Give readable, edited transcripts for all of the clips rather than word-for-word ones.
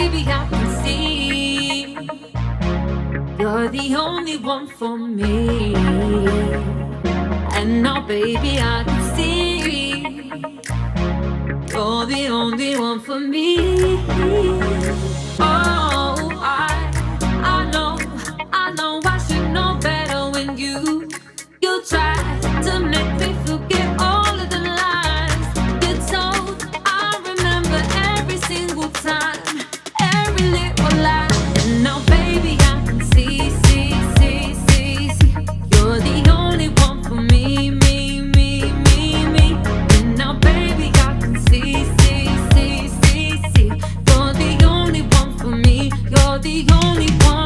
baby, I can see you're the only one for me. And now, baby, I can see you're the only one for me. Oh, I know I should know better when you try to make me forget all of the lies you told. I remember every single time, every little lie. And now, baby, I can see, you're the only one for me, me. And now, baby, I can see, you're the only one for me, you're the only one.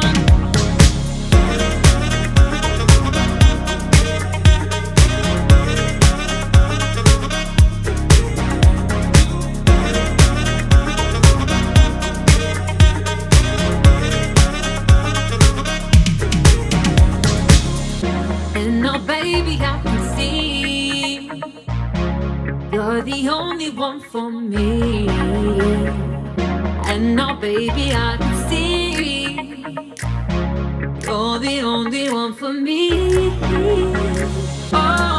And now, baby, I can see you're the only one for me. And now, baby, I can see you're the only one for me. Oh.